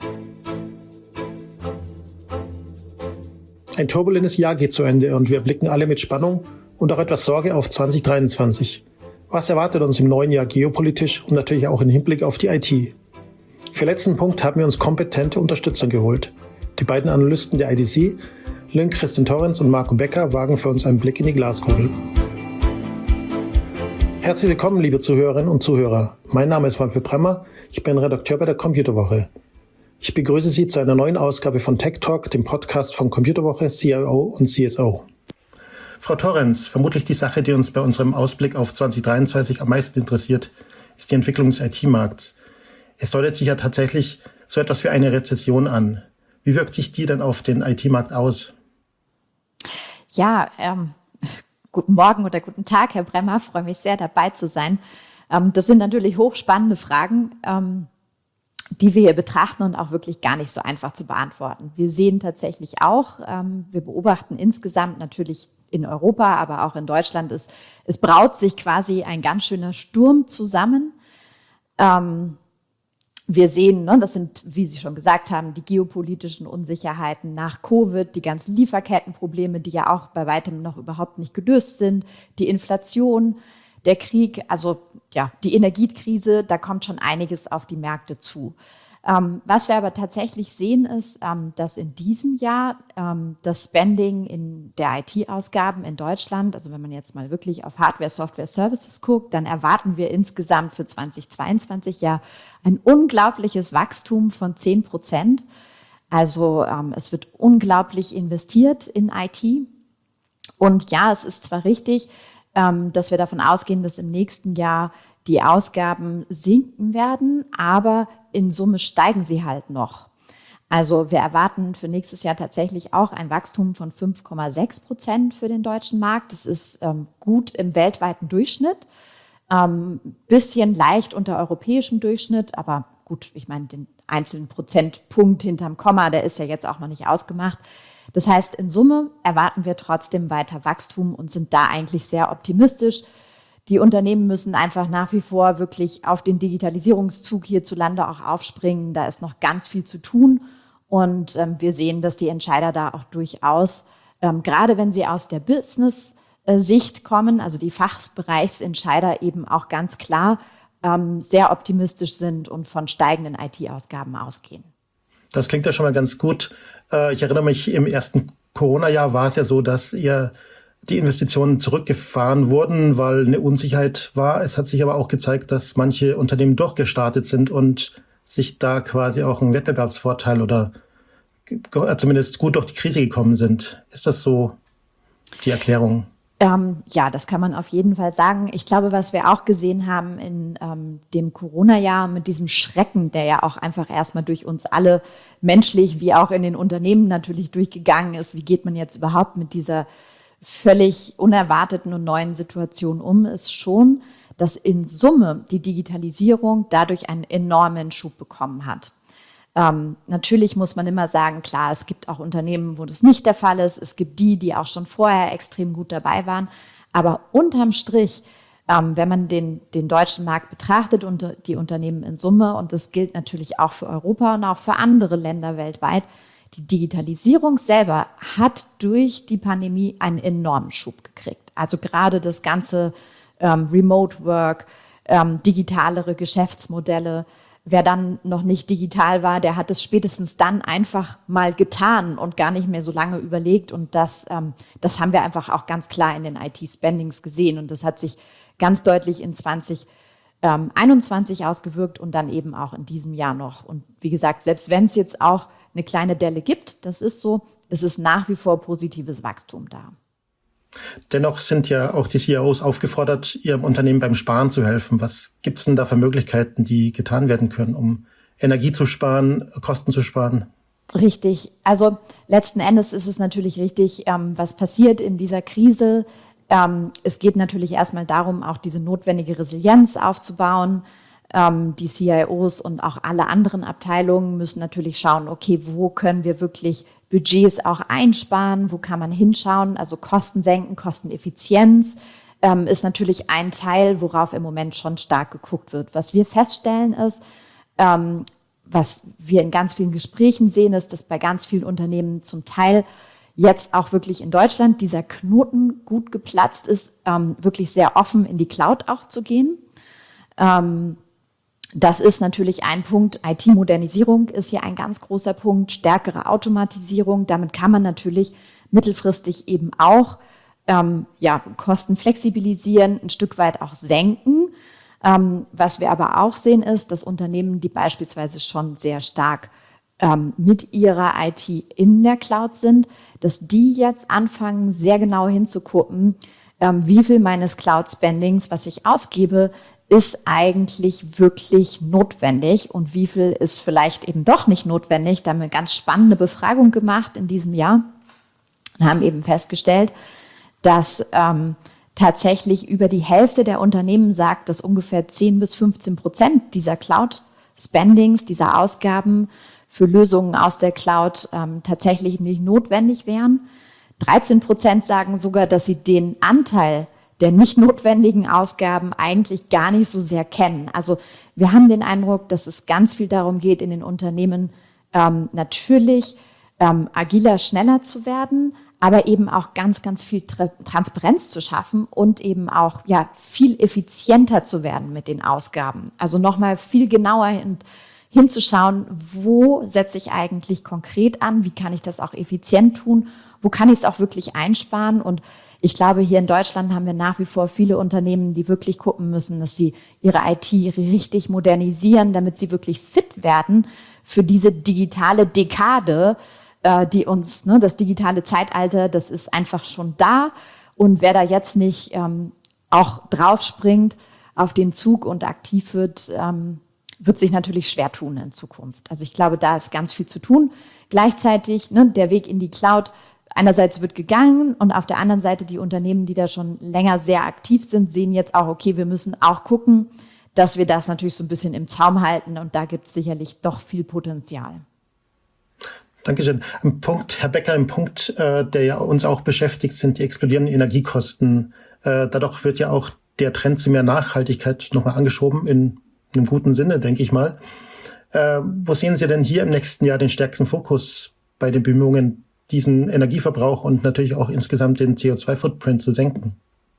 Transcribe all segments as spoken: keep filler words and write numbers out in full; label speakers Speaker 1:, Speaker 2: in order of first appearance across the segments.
Speaker 1: Ein turbulentes Jahr geht zu Ende und wir blicken alle mit Spannung und auch etwas Sorge auf zwanzig dreiundzwanzig. Was erwartet uns im neuen Jahr geopolitisch und natürlich auch im Hinblick auf die I T? Für letzten Punkt haben wir uns kompetente Unterstützer geholt. Die beiden Analysten der I D C, Lynn Christian Torrens und Marco Becker, wagen für uns einen Blick in die Glaskugel. Herzlich willkommen, liebe Zuhörerinnen und Zuhörer. Mein Name ist Manfred Bremmer, ich bin Redakteur bei der Computerwoche. Ich begrüße Sie zu einer neuen Ausgabe von Tech Talk, dem Podcast von Computerwoche, C I O und C S O. Frau Torrens, vermutlich die Sache, die uns bei unserem Ausblick auf zwanzig dreiundzwanzig am meisten interessiert, ist die Entwicklung des I T-Markts. Es deutet sich ja tatsächlich so etwas wie eine Rezession an. Wie wirkt sich die denn auf den I T-Markt aus?
Speaker 2: Ja, ähm, guten Morgen oder guten Tag, Herr Bremmer. Ich freue mich sehr, dabei zu sein. Ähm, das sind natürlich hochspannende Fragen, ähm, die wir hier betrachten und auch wirklich gar nicht so einfach zu beantworten. Wir sehen tatsächlich auch, ähm, wir beobachten insgesamt natürlich in Europa, aber auch in Deutschland, es, es braut sich quasi ein ganz schöner Sturm zusammen. Ähm, wir sehen, ne, das sind, wie Sie schon gesagt haben, die geopolitischen Unsicherheiten nach Covid, die ganzen Lieferkettenprobleme, die ja auch bei weitem noch überhaupt nicht gelöst sind, die Inflation, der Krieg, also ja, die Energiekrise, da kommt schon einiges auf die Märkte zu. Ähm, was wir aber tatsächlich sehen, ist, ähm, dass in diesem Jahr ähm, das Spending in der I T-Ausgaben in Deutschland, also wenn man jetzt mal wirklich auf Hardware, Software, Services guckt, dann erwarten wir insgesamt für zwanzig zweiundzwanzig ja ein unglaubliches Wachstum von zehn Prozent. Also ähm, es wird unglaublich investiert in I T. Und ja, es ist zwar richtig, ähm, dass wir davon ausgehen, dass im nächsten Jahr die Ausgaben sinken werden, aber in Summe steigen sie halt noch. Also wir erwarten für nächstes Jahr tatsächlich auch ein Wachstum von fünf Komma sechs Prozent für den deutschen Markt. Das ist ähm, gut im weltweiten Durchschnitt, ähm, bisschen leicht unter europäischem Durchschnitt, aber gut, ich meine, den einzelnen Prozentpunkt hinterm Komma, der ist ja jetzt auch noch nicht ausgemacht. Das heißt, in Summe erwarten wir trotzdem weiter Wachstum und sind da eigentlich sehr optimistisch. Die Unternehmen müssen einfach nach wie vor wirklich auf den Digitalisierungszug hierzulande auch aufspringen. Da ist noch ganz viel zu tun und ähm, wir sehen, dass die Entscheider da auch durchaus, ähm, gerade wenn sie aus der Business-Sicht kommen, also die Fachbereichsentscheider eben auch ganz klar ähm, sehr optimistisch sind und von steigenden I T-Ausgaben ausgehen.
Speaker 1: Das klingt ja schon mal ganz gut. Ich erinnere mich, im ersten Corona-Jahr war es ja so, dass ihr die Investitionen zurückgefahren wurden, weil eine Unsicherheit war. Es hat sich aber auch gezeigt, dass manche Unternehmen durchgestartet sind und sich da quasi auch einen Wettbewerbsvorteil oder zumindest gut durch die Krise gekommen sind. Ist das so die Erklärung?
Speaker 2: Ähm, ja, das kann man auf jeden Fall sagen. Ich glaube, was wir auch gesehen haben in ähm, dem Corona-Jahr mit diesem Schrecken, der ja auch einfach erstmal durch uns alle menschlich wie auch in den Unternehmen natürlich durchgegangen ist. Wie geht man jetzt überhaupt mit dieser völlig unerwarteten und neuen Situation um, ist schon, dass in Summe die Digitalisierung dadurch einen enormen Schub bekommen hat. Ähm, natürlich muss man immer sagen, klar, es gibt auch Unternehmen, wo das nicht der Fall ist. Es gibt die, die auch schon vorher extrem gut dabei waren. Aber unterm Strich, ähm, wenn man den, den deutschen Markt betrachtet und die Unternehmen in Summe, und das gilt natürlich auch für Europa und auch für andere Länder weltweit, die Digitalisierung selber hat durch die Pandemie einen enormen Schub gekriegt. Also gerade das ganze ähm, Remote Work, ähm, digitalere Geschäftsmodelle. Wer dann noch nicht digital war, der hat es spätestens dann einfach mal getan und gar nicht mehr so lange überlegt. Und das, ähm, das haben wir einfach auch ganz klar in den I T-Spendings gesehen. Und das hat sich ganz deutlich in zwanzig einundzwanzig ausgewirkt und dann eben auch in diesem Jahr noch. Und wie gesagt, selbst wenn es jetzt auch eine kleine Delle gibt, das ist so, es ist nach wie vor positives Wachstum da.
Speaker 1: Dennoch sind ja auch die C I Os aufgefordert, ihrem Unternehmen beim Sparen zu helfen. Was gibt es denn da für Möglichkeiten, die getan werden können, um Energie zu sparen, Kosten zu sparen?
Speaker 2: Richtig. Also letzten Endes ist es natürlich richtig, ähm, was passiert in dieser Krise. Ähm, es geht natürlich erstmal darum, auch diese notwendige Resilienz aufzubauen. Ähm, die C I Os und auch alle anderen Abteilungen müssen natürlich schauen, okay, wo können wir wirklich Budgets auch einsparen, wo kann man hinschauen, also Kosten senken, Kosteneffizienz ähm, ist natürlich ein Teil, worauf im Moment schon stark geguckt wird. Was wir feststellen ist, ähm, was wir in ganz vielen Gesprächen sehen, ist, dass bei ganz vielen Unternehmen zum Teil jetzt auch wirklich in Deutschland dieser Knoten gut geplatzt ist, ähm, wirklich sehr offen in die Cloud auch zu gehen. Ähm, das ist natürlich ein Punkt. I T-Modernisierung ist hier ein ganz großer Punkt, stärkere Automatisierung. Damit kann man natürlich mittelfristig eben auch ähm, ja, Kosten flexibilisieren, ein Stück weit auch senken. Ähm, was wir aber auch sehen ist, dass Unternehmen, die beispielsweise schon sehr stark ähm, mit ihrer I T in der Cloud sind, dass die jetzt anfangen, sehr genau hinzugucken, ähm, wie viel meines Cloud-Spendings, was ich ausgebe, ist eigentlich wirklich notwendig und wie viel ist vielleicht eben doch nicht notwendig. Da haben wir eine ganz spannende Befragung gemacht in diesem Jahr und haben eben festgestellt, dass ähm, tatsächlich über die Hälfte der Unternehmen sagt, dass ungefähr zehn bis fünfzehn Prozent dieser Cloud-Spendings, dieser Ausgaben für Lösungen aus der Cloud ähm, tatsächlich nicht notwendig wären. dreizehn Prozent sagen sogar, dass sie den Anteil der nicht notwendigen Ausgaben eigentlich gar nicht so sehr kennen. Also wir haben den Eindruck, dass es ganz viel darum geht, in den Unternehmen ähm, natürlich ähm, agiler, schneller zu werden, aber eben auch ganz, ganz viel Tra- Transparenz zu schaffen und eben auch ja, viel effizienter zu werden mit den Ausgaben. Also nochmal viel genauer hin, hinzuschauen, wo setze ich eigentlich konkret an, wie kann ich das auch effizient tun, wo kann ich es auch wirklich einsparen. Und ich glaube, hier in Deutschland haben wir nach wie vor viele Unternehmen, die wirklich gucken müssen, dass sie ihre I T richtig modernisieren, damit sie wirklich fit werden für diese digitale Dekade, die uns, ne, das digitale Zeitalter, das ist einfach schon da. Und wer da jetzt nicht ähm, auch draufspringt auf den Zug und aktiv wird, ähm, wird sich natürlich schwer tun in Zukunft. Also ich glaube, da ist ganz viel zu tun. Gleichzeitig, ne, der Weg in die Cloud, einerseits wird gegangen und auf der anderen Seite die Unternehmen, die da schon länger sehr aktiv sind, sehen jetzt auch, okay, wir müssen auch gucken, dass wir das natürlich so ein bisschen im Zaum halten und da gibt es sicherlich doch viel Potenzial.
Speaker 1: Dankeschön. Ein Punkt, Herr Becker, ein Punkt, äh, der ja uns auch beschäftigt, sind die explodierenden Energiekosten. Äh, dadurch wird ja auch der Trend zu mehr Nachhaltigkeit nochmal angeschoben, in einem guten Sinne, denke ich mal. Äh, wo sehen Sie denn hier im nächsten Jahr den stärksten Fokus bei den Bemühungen, diesen Energieverbrauch und natürlich auch insgesamt den C O zwei Footprint zu senken?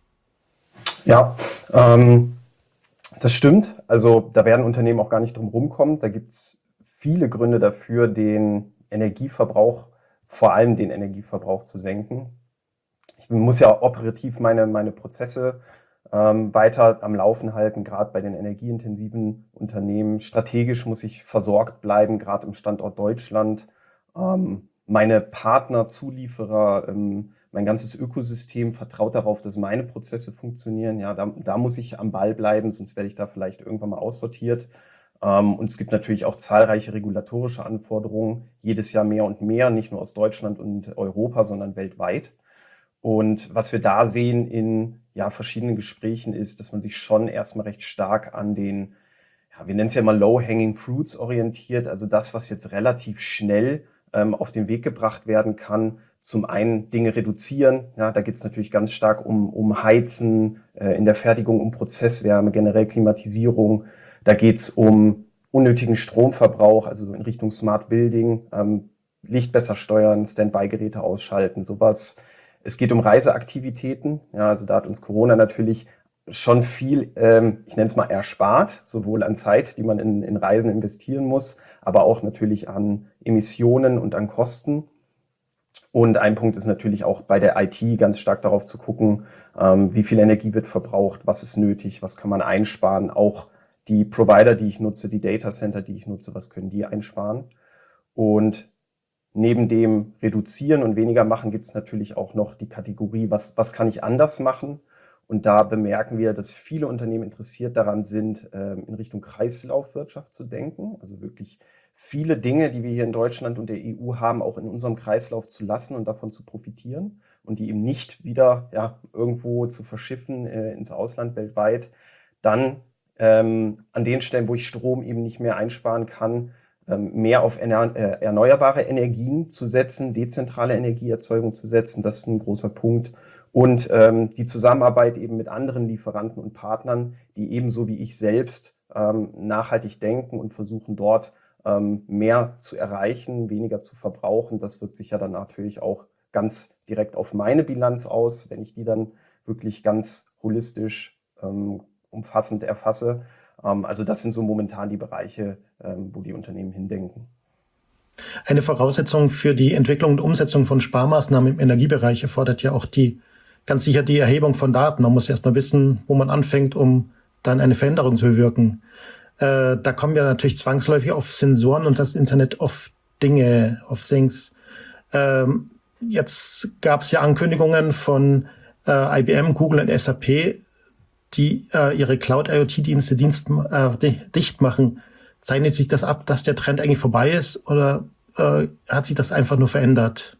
Speaker 3: Ja, ähm, das stimmt. Also da werden Unternehmen auch gar nicht drum rumkommen. Da gibt es viele Gründe dafür, den Energieverbrauch, vor allem den Energieverbrauch zu senken. Ich muss ja operativ meine, meine Prozesse ähm, weiter am Laufen halten, gerade bei den energieintensiven Unternehmen. Strategisch muss ich versorgt bleiben, gerade im Standort Deutschland. Ähm, meine Partner, Zulieferer, ähm, mein ganzes Ökosystem vertraut darauf, dass meine Prozesse funktionieren. Ja, da, da muss ich am Ball bleiben, sonst werde ich da vielleicht irgendwann mal aussortiert. Und es gibt natürlich auch zahlreiche regulatorische Anforderungen, jedes Jahr mehr und mehr, nicht nur aus Deutschland und Europa, sondern weltweit. Und was wir da sehen in ja, verschiedenen Gesprächen ist, dass man sich schon erstmal recht stark an den, ja, wir nennen es ja mal Low-Hanging Fruits orientiert, also das, was jetzt relativ schnell ähm, auf den Weg gebracht werden kann. Zum einen Dinge reduzieren, ja, da geht es natürlich ganz stark um, um Heizen, äh, in der Fertigung um Prozesswärme, generell Klimatisierung. Da geht es um unnötigen Stromverbrauch, also in Richtung Smart Building, ähm, Licht besser steuern, Standby-Geräte ausschalten, sowas. Es geht um Reiseaktivitäten. Ja, also da hat uns Corona natürlich schon viel, ähm, ich nenne es mal, erspart, sowohl an Zeit, die man in, in Reisen investieren muss, aber auch natürlich an Emissionen und an Kosten. Und ein Punkt ist natürlich auch bei der I T ganz stark darauf zu gucken, ähm, wie viel Energie wird verbraucht, was ist nötig, was kann man einsparen, auch die Provider, die ich nutze, die Data Center, die ich nutze, was können die einsparen? Und neben dem Reduzieren und weniger machen gibt es natürlich auch noch die Kategorie, was, was kann ich anders machen? Und da bemerken wir, dass viele Unternehmen interessiert daran sind, in Richtung Kreislaufwirtschaft zu denken. Also wirklich viele Dinge, die wir hier in Deutschland und der E U haben, auch in unserem Kreislauf zu lassen und davon zu profitieren und die eben nicht wieder ja, irgendwo zu verschiffen äh, ins Ausland weltweit. Dann ähm, an den Stellen, wo ich Strom eben nicht mehr einsparen kann, ähm, mehr auf ener- äh, erneuerbare Energien zu setzen, dezentrale Energieerzeugung zu setzen. Das ist ein großer Punkt. Und ähm, die Zusammenarbeit eben mit anderen Lieferanten und Partnern, die ebenso wie ich selbst ähm, nachhaltig denken und versuchen dort ähm, mehr zu erreichen, weniger zu verbrauchen. Das wirkt sich ja dann natürlich auch ganz direkt auf meine Bilanz aus, wenn ich die dann wirklich ganz holistisch ähm, umfassend erfasse. Ähm, also das sind so momentan die Bereiche, ähm, wo die Unternehmen hindenken.
Speaker 1: Eine Voraussetzung für die Entwicklung und Umsetzung von Sparmaßnahmen im Energiebereich erfordert ja auch die ganz sicher die Erhebung von Daten. Man muss erst mal wissen, wo man anfängt, um dann eine Veränderung zu bewirken. Äh, da kommen wir natürlich zwangsläufig auf Sensoren und das Internet of Dinge, of Things. Ähm, jetzt gab es ja Ankündigungen von äh, I B M, Google und S A P, die äh, ihre Cloud-IoT-Dienste Dienst, äh, dicht machen. Zeichnet sich das ab, dass der Trend eigentlich vorbei ist oder äh, hat sich das einfach nur verändert?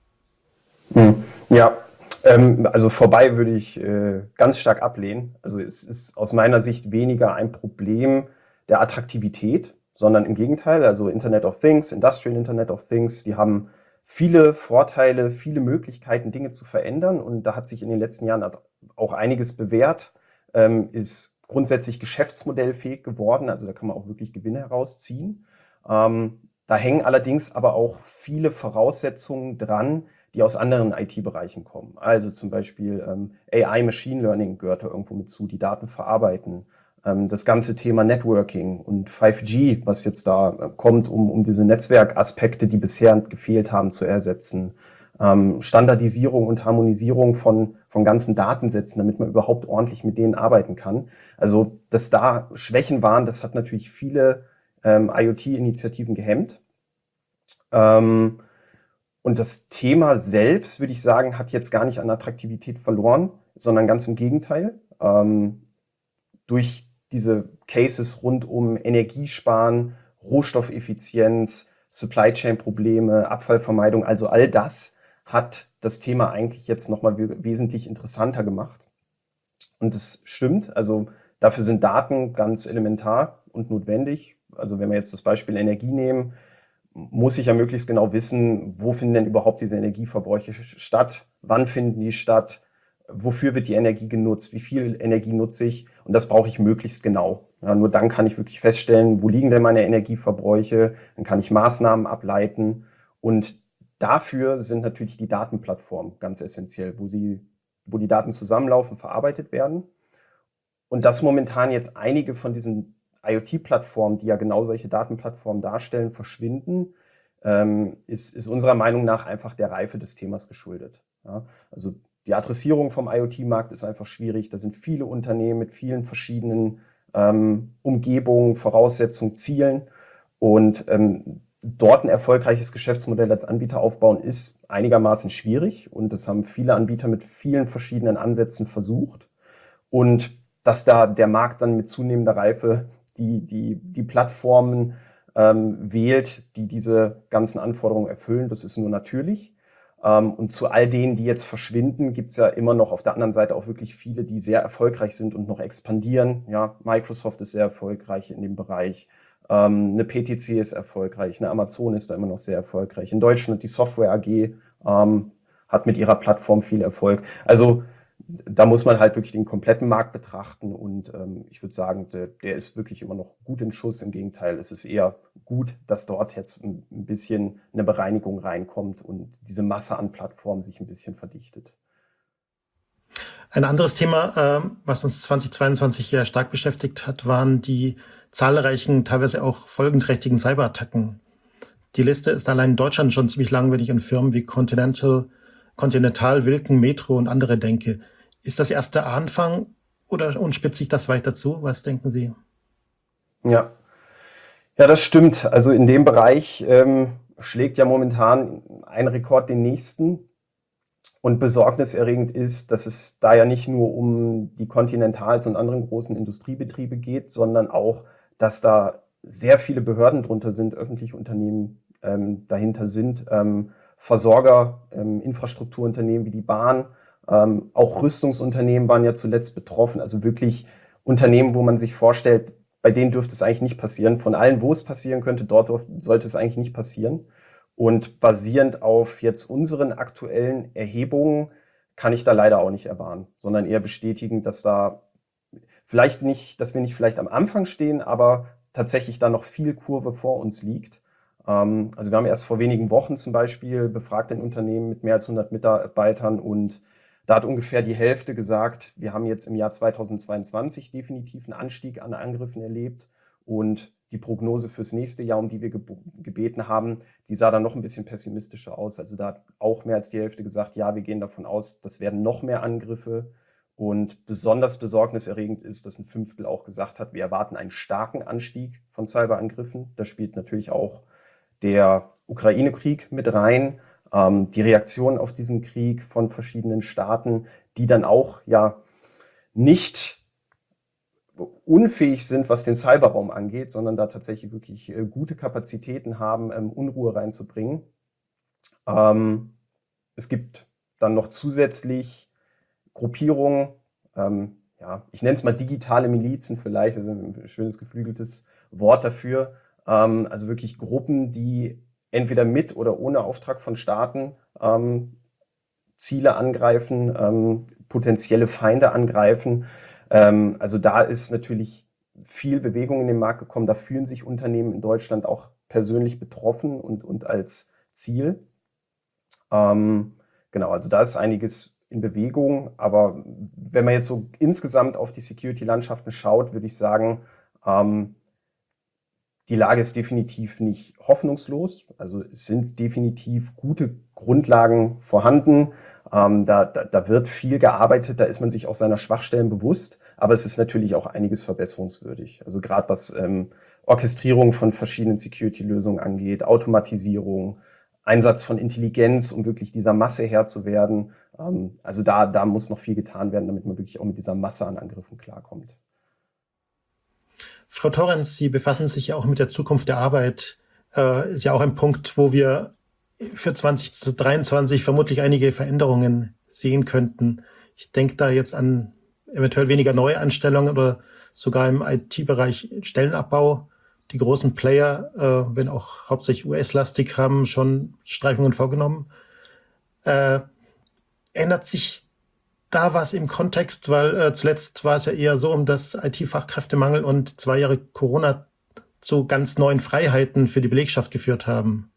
Speaker 3: Hm. Ja, ähm, also vorbei würde ich äh, ganz stark ablehnen. Also es ist aus meiner Sicht weniger ein Problem der Attraktivität, sondern im Gegenteil. Also Internet of Things, Industrial Internet of Things, die haben viele Vorteile, viele Möglichkeiten, Dinge zu verändern. Und da hat sich in den letzten Jahren auch einiges bewährt, ähm, ist grundsätzlich geschäftsmodellfähig geworden. Also da kann man auch wirklich Gewinne herausziehen. Ähm, da hängen allerdings aber auch viele Voraussetzungen dran, die aus anderen I T-Bereichen kommen. Also zum Beispiel ähm, A I, Machine Learning gehört da irgendwo mit zu, die Daten verarbeiten. Ähm, das ganze Thema Networking und fünf G, was jetzt da äh, kommt, um, um diese Netzwerkaspekte, die bisher gefehlt haben, zu ersetzen. Ähm, Standardisierung und Harmonisierung von, von ganzen Datensätzen, damit man überhaupt ordentlich mit denen arbeiten kann. Also, dass da Schwächen waren, das hat natürlich viele ähm, IoT-Initiativen gehemmt. Ähm, und das Thema selbst, würde ich sagen, hat jetzt gar nicht an Attraktivität verloren, sondern ganz im Gegenteil. Ähm, durch diese Cases rund um Energiesparen, Rohstoffeffizienz, Supply Chain Probleme, Abfallvermeidung, also all das hat das Thema eigentlich jetzt nochmal wesentlich interessanter gemacht. Und es stimmt, also dafür sind Daten ganz elementar und notwendig. Also wenn wir jetzt das Beispiel Energie nehmen, muss ich ja möglichst genau wissen, wo finden denn überhaupt diese Energieverbräuche statt, wann finden die statt, wofür wird die Energie genutzt, wie viel Energie nutze ich, und das brauche ich möglichst genau. Ja, nur dann kann ich wirklich feststellen, wo liegen denn meine Energieverbräuche, dann kann ich Maßnahmen ableiten, und dafür sind natürlich die Datenplattformen ganz essentiell, wo sie, wo die Daten zusammenlaufen, verarbeitet werden. Und dass momentan jetzt einige von diesen IoT-Plattformen, die ja genau solche Datenplattformen darstellen, verschwinden, ähm, ist, ist unserer Meinung nach einfach der Reife des Themas geschuldet. Ja, also die Adressierung vom IoT-Markt ist einfach schwierig. Da sind viele Unternehmen mit vielen verschiedenen ähm, Umgebungen, Voraussetzungen, Zielen. Und ähm, dort ein erfolgreiches Geschäftsmodell als Anbieter aufbauen, ist einigermaßen schwierig. Und das haben viele Anbieter mit vielen verschiedenen Ansätzen versucht. Und dass da der Markt dann mit zunehmender Reife die, die, die Plattformen ähm, wählt, die diese ganzen Anforderungen erfüllen, das ist nur natürlich. Ähm, und zu all denen, die jetzt verschwinden, gibt es ja immer noch auf der anderen Seite auch wirklich viele, die sehr erfolgreich sind und noch expandieren. Ja, Microsoft ist sehr erfolgreich in dem Bereich. Ähm, eine P T C ist erfolgreich. Eine Amazon ist da immer noch sehr erfolgreich. In Deutschland die Software A G ähm, hat mit ihrer Plattform viel Erfolg. Also da muss man halt wirklich den kompletten Markt betrachten, und ähm, ich würde sagen, der, der ist wirklich immer noch gut in Schuss. Im Gegenteil, es ist eher gut, dass dort jetzt ein, ein bisschen eine Bereinigung reinkommt und diese Masse an Plattformen sich ein bisschen verdichtet.
Speaker 1: Ein anderes Thema, äh, was uns zweitausendzweiundzwanzig ja stark beschäftigt hat, waren die zahlreichen, teilweise auch folgenträchtigen Cyberattacken. Die Liste ist allein in Deutschland schon ziemlich langweilig an Firmen wie Continental, Continental, Wilken, Metro und andere denke. Ist das erst der Anfang oder und spitzt sich das weiter zu? Was denken Sie?
Speaker 3: Ja, ja, das stimmt. Also in dem Bereich ähm, schlägt ja momentan ein Rekord den nächsten. Und besorgniserregend ist, dass es da ja nicht nur um die Continentals und anderen großen Industriebetriebe geht, sondern auch, dass da sehr viele Behörden drunter sind, öffentliche Unternehmen ähm, dahinter sind, ähm, Versorger, ähm, Infrastrukturunternehmen wie die Bahn, ähm, auch Rüstungsunternehmen waren ja zuletzt betroffen. Also wirklich Unternehmen, wo man sich vorstellt, bei denen dürfte es eigentlich nicht passieren. Von allen, wo es passieren könnte, dort sollte es eigentlich nicht passieren. Und basierend auf jetzt unseren aktuellen Erhebungen kann ich da leider auch nicht erwarten, sondern eher bestätigen, dass da vielleicht nicht, dass wir nicht vielleicht am Anfang stehen, aber tatsächlich da noch viel Kurve vor uns liegt. Ähm, also wir haben erst vor wenigen Wochen zum Beispiel befragt ein Unternehmen mit mehr als hundert Mitarbeitern und da hat ungefähr die Hälfte gesagt, wir haben jetzt im Jahr zweitausendzweiundzwanzig definitiv einen Anstieg an Angriffen erlebt und die Prognose fürs nächste Jahr, um die wir gebeten haben, die sah dann noch ein bisschen pessimistischer aus. Also da hat auch mehr als die Hälfte gesagt, ja, wir gehen davon aus, das werden noch mehr Angriffe. Und besonders besorgniserregend ist, dass ein Fünftel auch gesagt hat, wir erwarten einen starken Anstieg von Cyberangriffen. Da spielt natürlich auch der Ukraine-Krieg mit rein, ähm, die Reaktion auf diesen Krieg von verschiedenen Staaten, die dann auch ja nicht unfähig sind, was den Cyberraum angeht, sondern da tatsächlich wirklich äh, gute Kapazitäten haben, ähm, Unruhe reinzubringen. Ähm, es gibt dann noch zusätzlich Gruppierungen, ähm, ja, ich nenne es mal digitale Milizen vielleicht, also ein schönes geflügeltes Wort dafür, ähm, also wirklich Gruppen, die entweder mit oder ohne Auftrag von Staaten ähm, Ziele angreifen, ähm, potenzielle Feinde angreifen. Ähm, also da ist natürlich viel Bewegung in den Markt gekommen. Da fühlen sich Unternehmen in Deutschland auch persönlich betroffen und, und als Ziel. Ähm, genau, also da ist einiges in Bewegung. Aber wenn man jetzt so insgesamt auf die Security-Landschaften schaut, würde ich sagen, ähm, die Lage ist definitiv nicht hoffnungslos. Also es sind definitiv gute Grundlagen vorhanden. Ähm, da, da, da wird viel gearbeitet, da ist man sich auch seiner Schwachstellen bewusst, aber es ist natürlich auch einiges verbesserungswürdig. Also gerade was ähm, Orchestrierung von verschiedenen Security-Lösungen angeht, Automatisierung, Einsatz von Intelligenz, um wirklich dieser Masse Herr zu werden. Ähm, also da, da muss noch viel getan werden, damit man wirklich auch mit dieser Masse an Angriffen klarkommt.
Speaker 1: Frau Torrens, Sie befassen sich ja auch mit der Zukunft der Arbeit. Äh, ist ja auch ein Punkt, wo wir für zwanzig dreiundzwanzig vermutlich einige Veränderungen sehen könnten. Ich denke da jetzt an eventuell weniger Neuanstellungen oder sogar im I T-Bereich Stellenabbau. Die großen Player, äh, wenn auch hauptsächlich U S-lastig, haben schon Streichungen vorgenommen. Äh, ändert sich da was im Kontext, weil äh, zuletzt war es ja eher so, um das I T-Fachkräftemangel und zwei Jahre Corona zu ganz neuen Freiheiten für die Belegschaft geführt haben.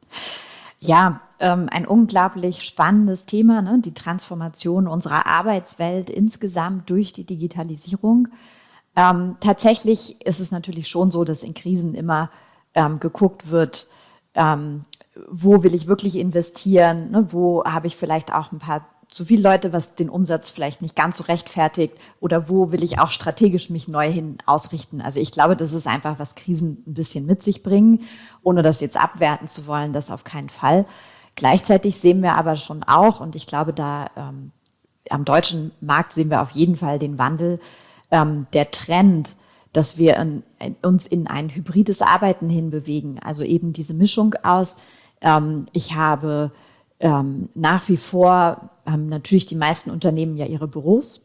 Speaker 2: Ja, ähm, ein unglaublich spannendes Thema, ne? Die Transformation unserer Arbeitswelt insgesamt durch die Digitalisierung. Ähm, tatsächlich ist es natürlich schon so, dass in Krisen immer ähm, geguckt wird, ähm, wo will ich wirklich investieren, ne? Wo habe ich vielleicht auch ein paar zu viele Leute, was den Umsatz vielleicht nicht ganz so rechtfertigt, oder wo will ich auch strategisch mich neu hin ausrichten. Also ich glaube, das ist einfach, was Krisen ein bisschen mit sich bringen, ohne das jetzt abwerten zu wollen, das auf keinen Fall. Gleichzeitig sehen wir aber schon auch, und ich glaube, da ähm, am deutschen Markt sehen wir auf jeden Fall den Wandel, ähm, der Trend, dass wir in, in, uns in ein hybrides Arbeiten hinbewegen. Also eben diese Mischung aus, ähm, ich habe Ähm, nach wie vor haben natürlich die meisten Unternehmen ja ihre Büros,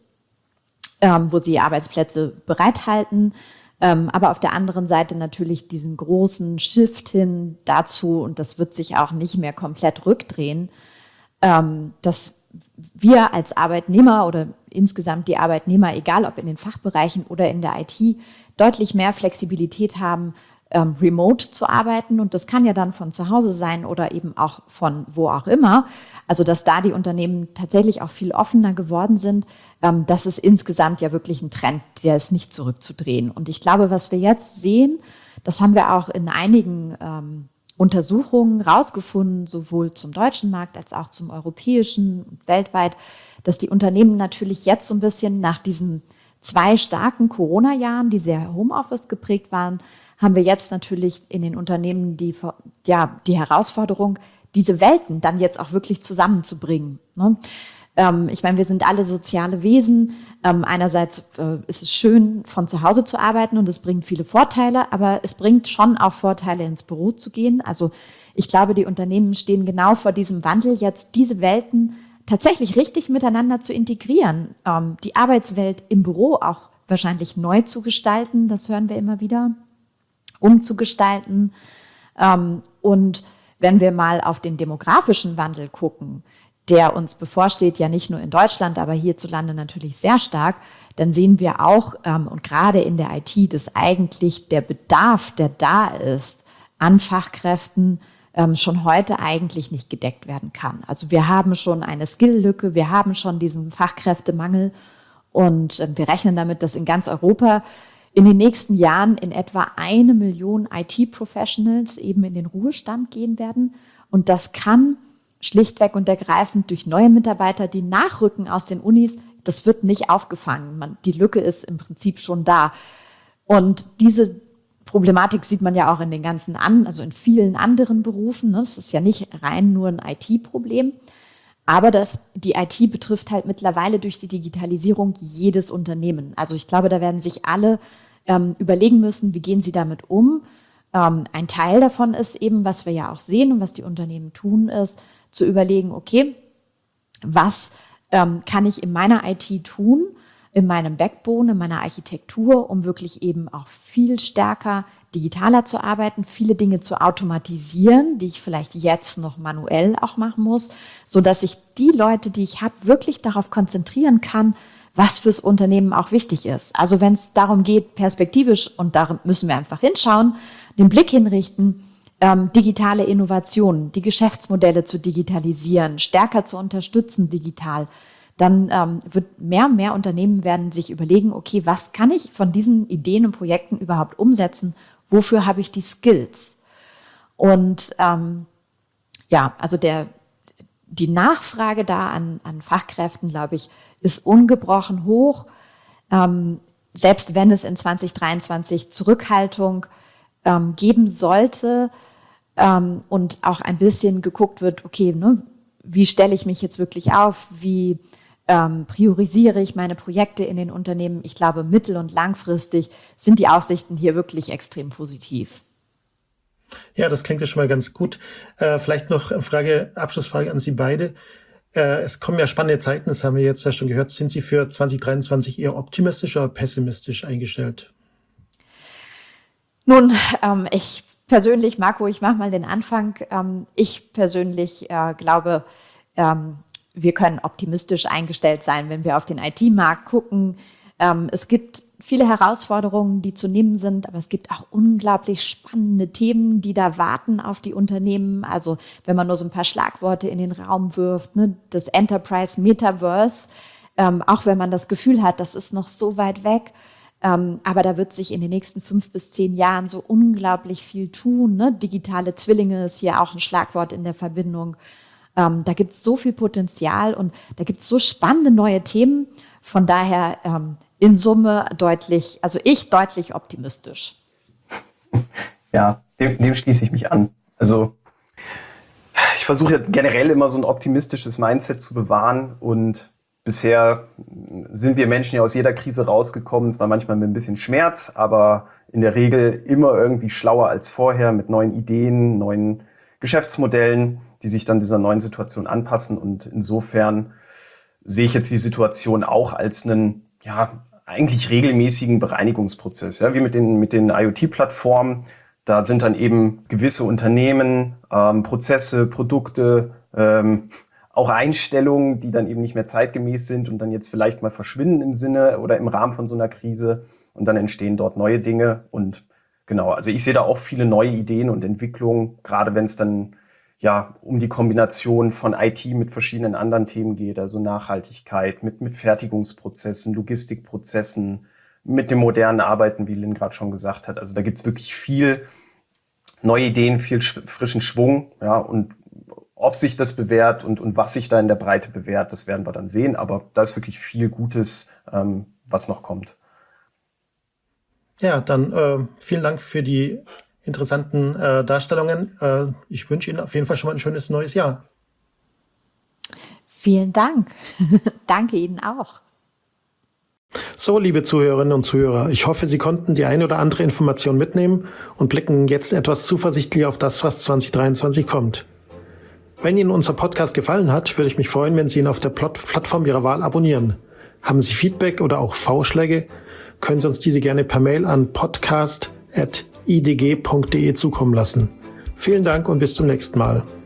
Speaker 2: ähm, wo sie Arbeitsplätze bereithalten, ähm, aber auf der anderen Seite natürlich diesen großen Shift hin dazu, und das wird sich auch nicht mehr komplett rückdrehen, ähm, dass wir als Arbeitnehmer oder insgesamt die Arbeitnehmer, egal ob in den Fachbereichen oder in der I T, deutlich mehr Flexibilität haben, Ähm, remote zu arbeiten, und das kann ja dann von zu Hause sein oder eben auch von wo auch immer. Also dass da die Unternehmen tatsächlich auch viel offener geworden sind, ähm, das ist insgesamt ja wirklich ein Trend, der ist nicht zurückzudrehen. Und ich glaube, was wir jetzt sehen, das haben wir auch in einigen ähm, Untersuchungen rausgefunden, sowohl zum deutschen Markt als auch zum europäischen und weltweit, dass die Unternehmen natürlich jetzt so ein bisschen nach diesen zwei starken Corona-Jahren, die sehr Homeoffice geprägt waren, haben wir jetzt natürlich in den Unternehmen die, ja, die Herausforderung, diese Welten dann jetzt auch wirklich zusammenzubringen. Ne? Ähm, ich meine, wir sind alle soziale Wesen. Ähm, einerseits äh, ist es schön, von zu Hause zu arbeiten, und es bringt viele Vorteile, aber es bringt schon auch Vorteile, ins Büro zu gehen. Also ich glaube, die Unternehmen stehen genau vor diesem Wandel, jetzt diese Welten tatsächlich richtig miteinander zu integrieren, ähm, die Arbeitswelt im Büro auch wahrscheinlich neu zu gestalten, das hören wir immer wieder, umzugestalten. Ähm, und wenn wir mal auf den demografischen Wandel gucken, der uns bevorsteht, ja nicht nur in Deutschland, aber hierzulande natürlich sehr stark, dann sehen wir auch, ähm, und gerade in der I T, dass eigentlich der Bedarf, der da ist, an Fachkräften ähm, schon heute eigentlich nicht gedeckt werden kann. Also wir haben schon eine Skill-Lücke, wir haben schon diesen Fachkräftemangel und äh, wir rechnen damit, dass in ganz Europa in den nächsten Jahren in etwa eine Million I T-Professionals eben in den Ruhestand gehen werden. Und das kann schlichtweg und ergreifend durch neue Mitarbeiter, die nachrücken aus den Unis, das wird nicht aufgefangen. Man, die Lücke ist im Prinzip schon da. Und diese Problematik sieht man ja auch in den ganzen, an, also in vielen anderen Berufen. Das ist ja nicht rein nur ein I T-Problem. Aber das, die I T betrifft halt mittlerweile durch die Digitalisierung jedes Unternehmen. Also ich glaube, da werden sich alle ähm, überlegen müssen, wie gehen sie damit um. Ähm, ein Teil davon ist eben, was wir ja auch sehen und was die Unternehmen tun, ist zu überlegen, okay, was ähm, kann ich in meiner I T tun, in meinem Backbone, in meiner Architektur, um wirklich eben auch viel stärker digitaler zu arbeiten, viele Dinge zu automatisieren, die ich vielleicht jetzt noch manuell auch machen muss, sodass ich die Leute, die ich habe, wirklich darauf konzentrieren kann, was fürs Unternehmen auch wichtig ist. Also wenn es darum geht, perspektivisch, und da müssen wir einfach hinschauen, den Blick hinrichten, ähm, digitale Innovationen, die Geschäftsmodelle zu digitalisieren, stärker zu unterstützen digital, dann ähm, wird mehr und mehr Unternehmen werden sich überlegen, okay, was kann ich von diesen Ideen und Projekten überhaupt umsetzen? Wofür habe ich die Skills? Und ähm, ja, also der, die Nachfrage da an, an Fachkräften, glaube ich, ist ungebrochen hoch. Ähm, selbst wenn es in zwanzig dreiundzwanzig Zurückhaltung ähm, geben sollte ähm, und auch ein bisschen geguckt wird, okay, ne, wie stelle ich mich jetzt wirklich auf? Wie ähm, priorisiere ich meine Projekte in den Unternehmen? Ich glaube, mittel- und langfristig sind die Aussichten hier wirklich extrem positiv.
Speaker 1: Ja, das klingt ja schon mal ganz gut. Äh, vielleicht noch eine Frage, Abschlussfrage an Sie beide. Äh, es kommen ja spannende Zeiten, das haben wir jetzt ja schon gehört. Sind Sie für zwanzig dreiundzwanzig eher optimistisch oder pessimistisch eingestellt?
Speaker 2: Nun, ähm, ich persönlich, Marco, ich mache mal den Anfang. Ähm, ich persönlich äh, glaube, ähm, wir können optimistisch eingestellt sein, wenn wir auf den I T-Markt gucken. Ähm, es gibt viele Herausforderungen, die zu nehmen sind, aber es gibt auch unglaublich spannende Themen, die da warten auf die Unternehmen. Also wenn man nur so ein paar Schlagworte in den Raum wirft, ne, das Enterprise Metaverse, ähm, auch wenn man das Gefühl hat, das ist noch so weit weg, ähm, aber da wird sich in den nächsten fünf bis zehn Jahren so unglaublich viel tun. Ne? Digitale Zwillinge ist hier auch ein Schlagwort in der Verbindung. Ähm, da gibt es so viel Potenzial und da gibt es so spannende neue Themen. Von daher ähm, in Summe deutlich, also ich deutlich optimistisch.
Speaker 3: Ja, dem, dem schließe ich mich an. Also ich versuche ja generell immer so ein optimistisches Mindset zu bewahren und bisher sind wir Menschen ja aus jeder Krise rausgekommen, zwar manchmal mit ein bisschen Schmerz, aber in der Regel immer irgendwie schlauer als vorher mit neuen Ideen, neuen Geschäftsmodellen, die sich dann dieser neuen Situation anpassen. Und insofern sehe ich jetzt die Situation auch als einen, ja, eigentlich regelmäßigen Bereinigungsprozess. Ja, wie mit den, mit den IoT-Plattformen. Da sind dann eben gewisse Unternehmen, ähm, Prozesse, Produkte, ähm, auch Einstellungen, die dann eben nicht mehr zeitgemäß sind und dann jetzt vielleicht mal verschwinden im Sinne oder im Rahmen von so einer Krise. Und dann entstehen dort neue Dinge. Und genau, also ich sehe da auch viele neue Ideen und Entwicklungen, gerade wenn es dann ja um die Kombination von I T mit verschiedenen anderen Themen geht, also Nachhaltigkeit, mit, mit Fertigungsprozessen, Logistikprozessen, mit dem modernen Arbeiten, wie Lynn gerade schon gesagt hat. Also da gibt es wirklich viel neue Ideen, viel sch- frischen Schwung, ja, und ob sich das bewährt und, und was sich da in der Breite bewährt, das werden wir dann sehen. Aber da ist wirklich viel Gutes, ähm, was noch kommt.
Speaker 1: Ja, dann äh, vielen Dank für die interessanten äh, Darstellungen. Äh, ich wünsche Ihnen auf jeden Fall schon mal ein schönes neues Jahr.
Speaker 2: Vielen Dank. Danke Ihnen auch.
Speaker 1: So, liebe Zuhörerinnen und Zuhörer, ich hoffe, Sie konnten die eine oder andere Information mitnehmen und blicken jetzt etwas zuversichtlich auf das, was zwanzig dreiundzwanzig kommt. Wenn Ihnen unser Podcast gefallen hat, würde ich mich freuen, wenn Sie ihn auf der Plot- Plattform Ihrer Wahl abonnieren. Haben Sie Feedback oder auch Vorschläge, können Sie uns diese gerne per Mail an podcast at i d g punkt d e zukommen lassen. Vielen Dank und bis zum nächsten Mal.